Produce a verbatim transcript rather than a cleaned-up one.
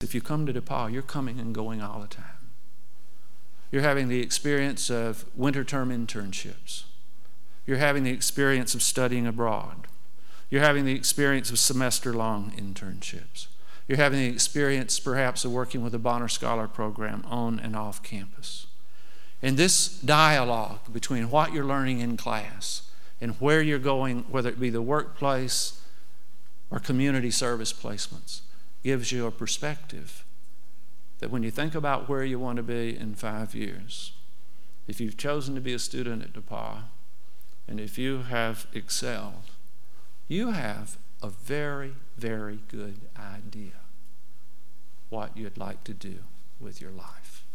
if you come to DePauw, you're coming and going all the time. You're having the experience of winter term internships. You're having the experience of studying abroad. You're having the experience of semester-long internships. You're having the experience, perhaps, of working with the Bonner Scholar Program on and off campus. And this dialogue between what you're learning in class and where you're going, whether it be the workplace or community service placements, gives you a perspective that when you think about where you want to be in five years, if you've chosen to be a student at DePauw, and if you have excelled, you have a very, very good idea what you'd like to do with your life.